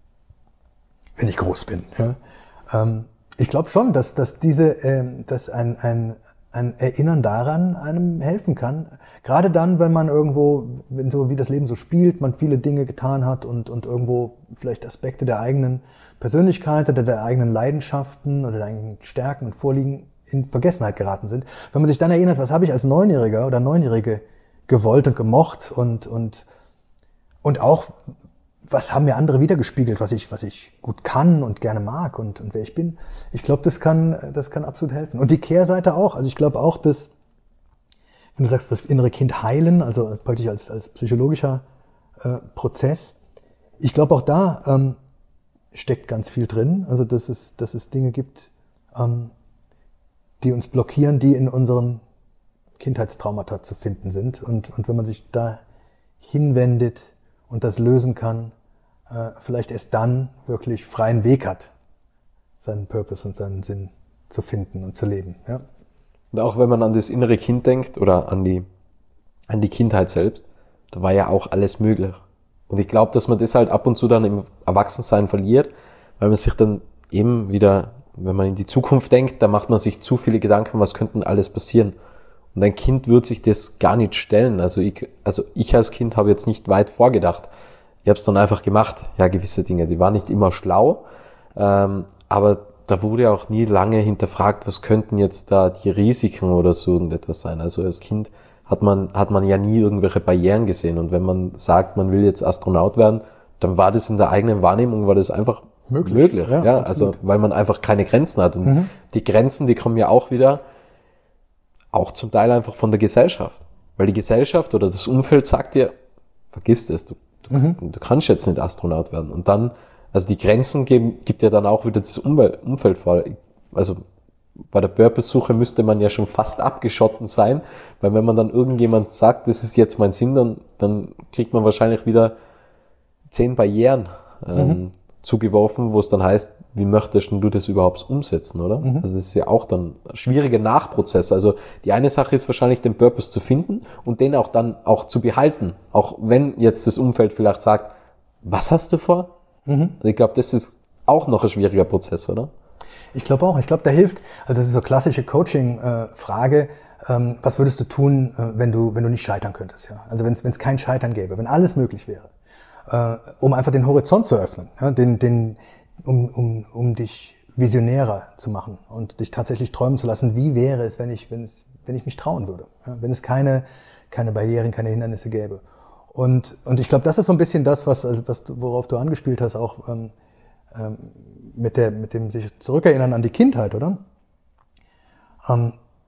wenn ich groß bin. Ja. Ähm, ich glaube schon, dass, dass diese, ähm, dass ein, ein, ein Erinnern daran einem helfen kann. Gerade dann, wenn man irgendwo, wenn so wie das Leben so spielt, man viele Dinge getan hat und, und irgendwo vielleicht Aspekte der eigenen Persönlichkeit oder der eigenen Leidenschaften oder der eigenen Stärken und Vorliegen in Vergessenheit geraten sind. Wenn man sich dann erinnert, was habe ich als Neunjähriger oder Neunjährige gewollt und gemocht und, und, und auch, was haben mir andere wiedergespiegelt, was ich, was ich gut kann und gerne mag und, und wer ich bin. Ich glaube, das kann, das kann absolut helfen. Und die Kehrseite auch. Also ich glaube auch, dass, wenn du sagst, das innere Kind heilen, also praktisch als, als psychologischer äh, Prozess, ich glaube auch da ähm, steckt ganz viel drin. Also dass es, dass es Dinge gibt, ähm, die uns blockieren, die in unseren Kindheitstraumata zu finden sind. Und, und wenn man sich da hinwendet und das lösen kann, äh, vielleicht erst dann wirklich freien Weg hat, seinen Purpose und seinen Sinn zu finden und zu leben. Ja. Und auch wenn man an das innere Kind denkt oder an die, an die Kindheit selbst, da war ja auch alles möglich. Und ich glaube, dass man das halt ab und zu dann im Erwachsensein verliert, weil man sich dann eben wieder, wenn man in die Zukunft denkt, da macht man sich zu viele Gedanken, was könnte alles passieren. Und ein Kind wird sich das gar nicht stellen. Also ich, also ich als Kind habe jetzt nicht weit vorgedacht. Ich habe es dann einfach gemacht. Ja, gewisse Dinge, die waren nicht immer schlau, ähm, aber da wurde auch nie lange hinterfragt, was könnten jetzt da die Risiken oder so irgendetwas sein. Also als Kind hat man, hat man ja nie irgendwelche Barrieren gesehen. Und wenn man sagt, man will jetzt Astronaut werden, dann war das in der eigenen Wahrnehmung, war das einfach möglich. möglich ja, ja also weil man einfach keine Grenzen hat. Und mhm. die Grenzen, die kommen ja auch wieder, auch zum Teil einfach von der Gesellschaft. Weil die Gesellschaft oder das Umfeld sagt dir, vergiss das, du, du, mhm. du kannst jetzt nicht Astronaut werden. Und dann, also die Grenzen geben, gibt ja dann auch wieder das Umfeld vor. Also bei der Purpose-Suche müsste man ja schon fast abgeschotten sein, weil wenn man dann irgendjemand sagt, das ist jetzt mein Sinn, dann, dann kriegt man wahrscheinlich wieder zehn Barrieren ähm, mhm. zugeworfen, wo es dann heißt, wie möchtest du das überhaupt umsetzen, oder? Mhm. Also das ist ja auch dann ein schwieriger Nachprozess. Also die eine Sache ist wahrscheinlich, den Purpose zu finden und den auch dann auch zu behalten. Auch wenn jetzt das Umfeld vielleicht sagt, was hast du vor? Mhm. Also ich glaube, das ist auch noch ein schwieriger Prozess, oder? Ich glaube auch. Ich glaube, da hilft, also das ist so eine klassische Coaching-Frage, ähm, was würdest du tun, äh, wenn du wenn du nicht scheitern könntest? Ja? Also wenn es kein Scheitern gäbe, wenn alles möglich wäre, äh, um einfach den Horizont zu öffnen, ja? den, den, um, um, um dich visionärer zu machen und dich tatsächlich träumen zu lassen, wie wäre es, wenn ich, wenn es, wenn ich mich trauen würde, ja? Wenn es keine, keine Barrieren, keine Hindernisse gäbe. Und, und ich glaube, das ist so ein bisschen das, was, also was worauf du angespielt hast, auch ähm, ähm, mit der, mit dem sich zurückerinnern an die Kindheit, oder? Ähm,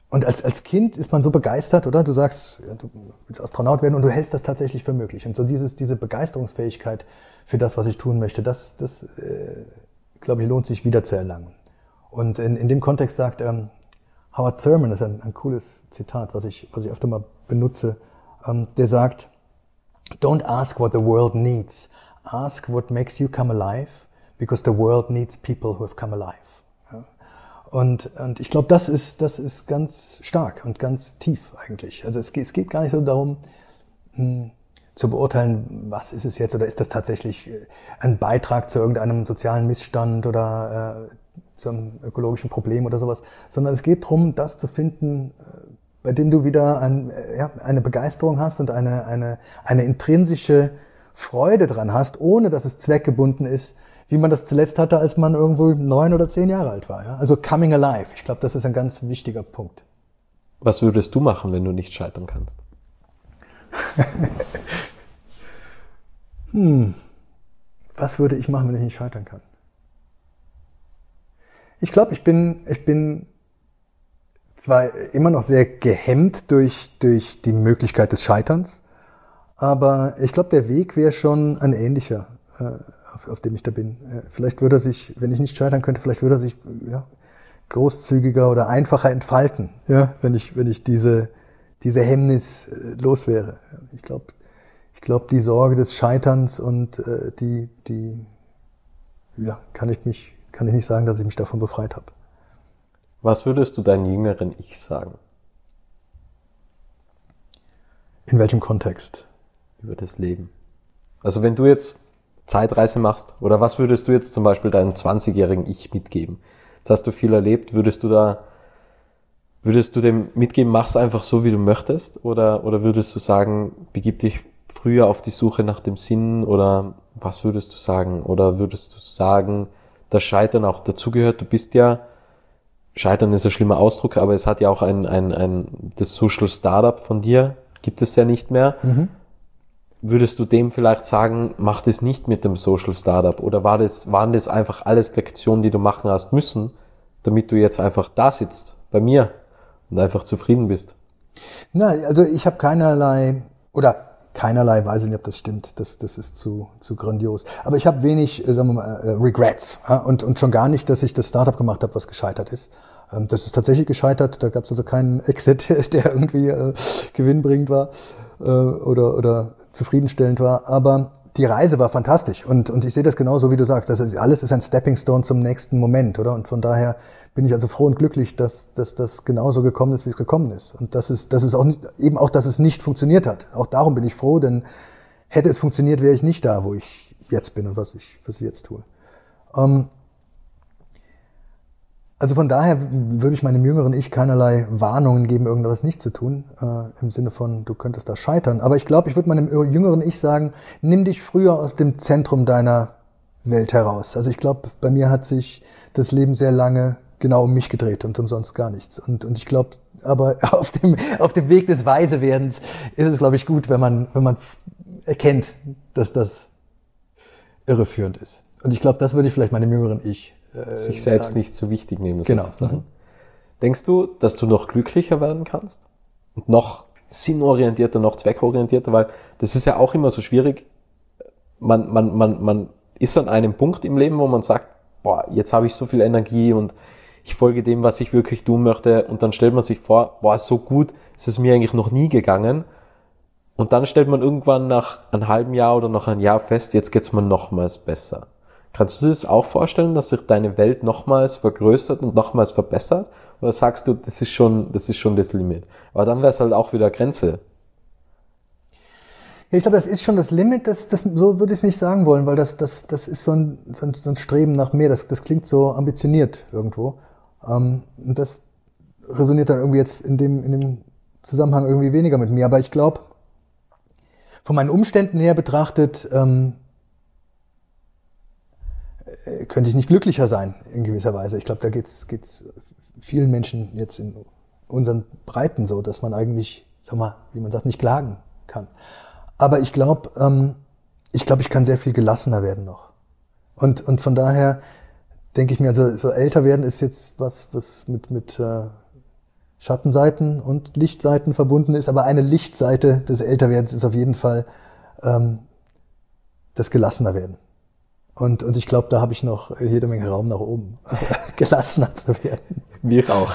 Und als, als Kind ist man so begeistert, oder? Du sagst, du willst Astronaut werden und du hältst das tatsächlich für möglich. Und so dieses, diese Begeisterungsfähigkeit für das, was ich tun möchte, das, das äh, glaube ich, lohnt sich wieder zu erlangen. Und in, in dem Kontext sagt ähm, Howard Thurman, das ist ein, ein cooles Zitat, was ich, was ich öfter mal benutze, ähm, der sagt, "Don't ask what the world needs. Ask what makes you come alive, because the world needs people who have come alive." Und, und ich glaube, das ist, das ist ganz stark und ganz tief eigentlich. Also es geht, es geht gar nicht so darum, mh, zu beurteilen, was ist es jetzt oder ist das tatsächlich ein Beitrag zu irgendeinem sozialen Missstand oder äh, zu einem ökologischen Problem oder sowas, sondern es geht darum, das zu finden, äh, bei dem du wieder ein, äh, ja, eine Begeisterung hast und eine, eine, eine intrinsische Freude dran hast, ohne dass es zweckgebunden ist, wie man das zuletzt hatte, als man irgendwo neun oder zehn Jahre alt war. Ja? Also coming alive. Ich glaube, das ist ein ganz wichtiger Punkt. Was würdest du machen, wenn du nicht scheitern kannst? hm. Was würde ich machen, wenn ich nicht scheitern kann? Ich glaube, ich bin, ich bin zwar immer noch sehr gehemmt durch, durch die Möglichkeit des Scheiterns, aber ich glaube, der Weg wäre schon ein ähnlicher. Äh, Auf, auf dem ich da bin. Vielleicht würde er sich, wenn ich nicht scheitern könnte, vielleicht würde er sich ja, großzügiger oder einfacher entfalten, ja, wenn ich, wenn ich diese, diese Hemmnis los wäre. Ich glaube, ich glaube, die Sorge des Scheiterns und äh, die, die, ja, kann ich mich, kann ich nicht sagen, dass ich mich davon befreit habe. Was würdest du deinem jüngeren Ich sagen? In welchem Kontext? Über das Leben. Also wenn du jetzt Zeitreise machst? Oder was würdest du jetzt zum Beispiel deinem zwanzigjährigen Ich mitgeben? Jetzt hast du viel erlebt, würdest du da, würdest du dem mitgeben, mach's einfach so, wie du möchtest? Oder, oder würdest du sagen, begib dich früher auf die Suche nach dem Sinn? Oder was würdest du sagen? Oder würdest du sagen, dass Scheitern auch dazugehört? Du bist ja, Scheitern ist ein schlimmer Ausdruck, aber es hat ja auch ein, ein, ein, das Social Startup von dir, gibt es ja nicht mehr. Mhm. Würdest du dem vielleicht sagen, mach das nicht mit dem Social Startup? Oder war das, waren das einfach alles Lektionen, die du machen hast müssen, damit du jetzt einfach da sitzt, bei mir, und einfach zufrieden bist? Na, also ich habe keinerlei, oder keinerlei, weiß ich nicht, ob das stimmt, das, das ist zu, zu grandios. Aber ich habe wenig, sagen wir mal, äh, Regrets. Ja? Und, und schon gar nicht, dass ich das Startup gemacht habe, was gescheitert ist. Ähm, das ist tatsächlich gescheitert, da gab es also keinen Exit, der irgendwie äh, gewinnbringend war äh, oder, oder zufriedenstellend war, aber die Reise war fantastisch und, und ich sehe das genauso, wie du sagst, das ist, alles ist ein Stepping Stone zum nächsten Moment, oder? Und von daher bin ich also froh und glücklich, dass, dass das genauso gekommen ist, wie es gekommen ist. Und das ist, das ist auch nicht, eben auch, dass es nicht funktioniert hat. Auch darum bin ich froh, denn hätte es funktioniert, wäre ich nicht da, wo ich jetzt bin und was ich, was ich jetzt tue. Ähm, Also von daher würde ich meinem jüngeren Ich keinerlei Warnungen geben, irgendwas nicht zu tun, äh, im Sinne von, du könntest da scheitern. Aber ich glaube, ich würde meinem jüngeren Ich sagen, nimm dich früher aus dem Zentrum deiner Welt heraus. Also ich glaube, bei mir hat sich das Leben sehr lange genau um mich gedreht und umsonst gar nichts. Und, und ich glaube, aber auf dem, auf dem Weg des Weisewerdens ist es, glaube ich, gut, wenn man, wenn man erkennt, dass das irreführend ist. Und ich glaube, das würde ich vielleicht meinem jüngeren Ich sich selbst sagen. Nicht so wichtig nehmen, genau. sozusagen. Mhm. Denkst du, dass du noch glücklicher werden kannst? Und noch sinnorientierter, noch zweckorientierter? Weil das ist ja auch immer so schwierig. Man, man, man, man ist an einem Punkt im Leben, wo man sagt, boah, jetzt habe ich so viel Energie und ich folge dem, was ich wirklich tun möchte. Und dann stellt man sich vor, boah, so gut ist es mir eigentlich noch nie gegangen. Und dann stellt man irgendwann nach einem halben Jahr oder nach einem Jahr fest, jetzt geht's mir nochmals besser. Kannst du dir das auch vorstellen, dass sich deine Welt nochmals vergrößert und nochmals verbessert? Oder sagst du, das ist schon, das ist schon das Limit? Aber dann wäre es halt auch wieder Grenze. Ja, ich glaube, das ist schon das Limit. Das, das, so würde ich es nicht sagen wollen, weil das, das, das ist so ein, so ein, so ein Streben nach mehr. Das, das klingt so ambitioniert irgendwo. Ähm, und das resoniert dann irgendwie jetzt in dem, in dem Zusammenhang irgendwie weniger mit mir. Aber ich glaube, von meinen Umständen her betrachtet, ähm, könnte ich nicht glücklicher sein, in gewisser Weise. Ich glaube, da geht's geht's vielen Menschen jetzt in unseren Breiten so, dass man eigentlich, sag mal, wie man sagt, nicht klagen kann. Aber ich glaube, ähm, ich glaube, ich kann sehr viel gelassener werden noch. Und und von daher denke ich mir, also so älter werden ist jetzt was, was mit mit äh, Schattenseiten und Lichtseiten verbunden ist. Aber eine Lichtseite des Älterwerdens ist auf jeden Fall ähm, das Gelassenerwerden. Und, und ich glaube, da habe ich noch jede Menge Raum nach oben, gelassener zu werden. Wir auch.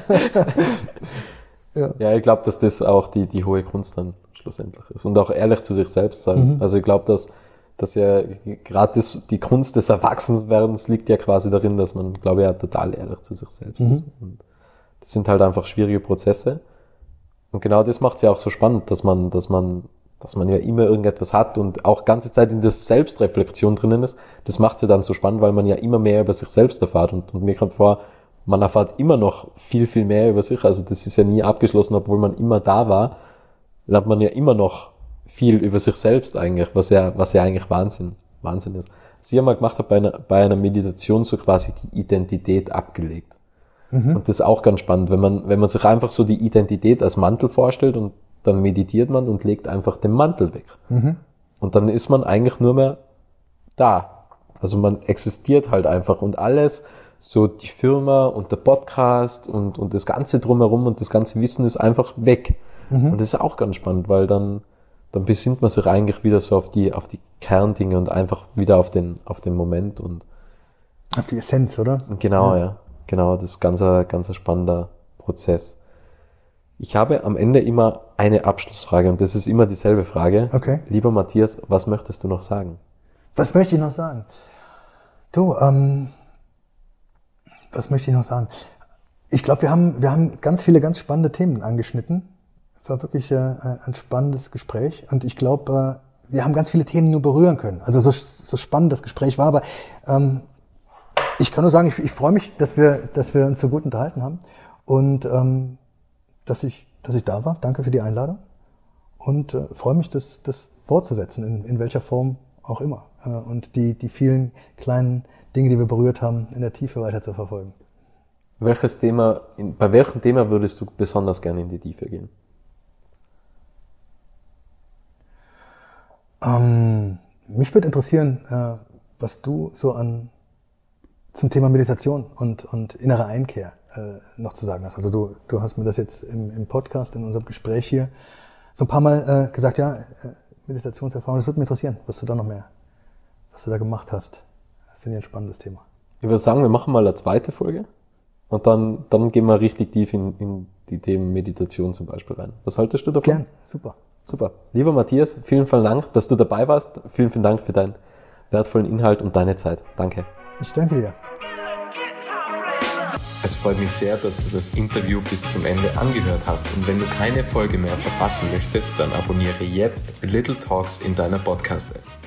ja. ja, ich glaube, dass das auch die, die hohe Kunst dann schlussendlich ist. Und auch ehrlich zu sich selbst sein. Mhm. Also ich glaube, dass, dass ja gerade die Kunst des Erwachsenwerdens liegt ja quasi darin, dass man, glaube ich, ja total ehrlich zu sich selbst mhm. ist. Und das sind halt einfach schwierige Prozesse. Und genau das macht es ja auch so spannend, dass man, dass man dass man ja immer irgendetwas hat und auch ganze Zeit in der Selbstreflexion drinnen ist. Das macht es ja dann so spannend, weil man ja immer mehr über sich selbst erfährt. Und, und mir kommt vor, man erfährt immer noch viel, viel mehr über sich. Also das ist ja nie abgeschlossen, obwohl man immer da war, lernt man ja immer noch viel über sich selbst eigentlich, was ja, was ja eigentlich Wahnsinn, Wahnsinn ist. Was ich einmal gemacht habe bei einer, bei einer Meditation, so quasi die Identität abgelegt. Mhm. Und das ist auch ganz spannend, wenn man, wenn man sich einfach so die Identität als Mantel vorstellt und dann meditiert man und legt einfach den Mantel weg. Mhm. Und dann ist man eigentlich nur mehr da. Also man existiert halt einfach und alles, so die Firma und der Podcast und, und das Ganze drumherum und das ganze Wissen ist einfach weg. Mhm. Und das ist auch ganz spannend, weil dann, dann besinnt man sich eigentlich wieder so auf die, auf die Kerndinge und einfach wieder auf den, auf den Moment und auf die Essenz, oder? Genau, ja. ja. Genau, das ist ganz, ganz spannender Prozess. Ich habe am Ende immer eine Abschlussfrage und das ist immer dieselbe Frage. Okay. Lieber Matthias, was möchtest du noch sagen? Was möchte ich noch sagen? Du, ähm, was möchte ich noch sagen? Ich glaube, wir haben, wir haben ganz viele ganz spannende Themen angeschnitten. War wirklich äh, ein spannendes Gespräch und ich glaube, äh, wir haben ganz viele Themen nur berühren können. Also so, so spannend das Gespräch war, aber ähm, ich kann nur sagen, ich, ich freue mich, dass wir, dass wir uns so gut unterhalten haben und ähm, dass ich, dass ich da war. Danke für die Einladung und äh, freue mich, das, das fortzusetzen, in, in welcher Form auch immer. Äh, und die, die vielen kleinen Dinge, die wir berührt haben, in der Tiefe weiter zu verfolgen. Welches Thema, in, bei welchem Thema würdest du besonders gerne in die Tiefe gehen? Ähm, mich würde interessieren, äh, was du so an zum Thema Meditation und, und innere Einkehr äh, noch zu sagen hast. Also du, du hast mir das jetzt im, im Podcast, in unserem Gespräch hier so ein paar Mal äh, gesagt, ja, äh, Meditationserfahrung, das würde mich interessieren, was du da noch mehr, was du da gemacht hast. Finde ich ein spannendes Thema. Ich würde sagen, wir machen mal eine zweite Folge und dann, dann gehen wir richtig tief in, in die Themen Meditation zum Beispiel rein. Was haltest du davon? Gern, super. Super. Lieber Matthias, vielen, vielen Dank, dass du dabei warst. Vielen, vielen Dank für deinen wertvollen Inhalt und deine Zeit. Danke. Ich danke dir. Es freut mich sehr, dass du das Interview bis zum Ende angehört hast und wenn du keine Folge mehr verpassen möchtest, dann abonniere jetzt Little Talks in deiner Podcast-App.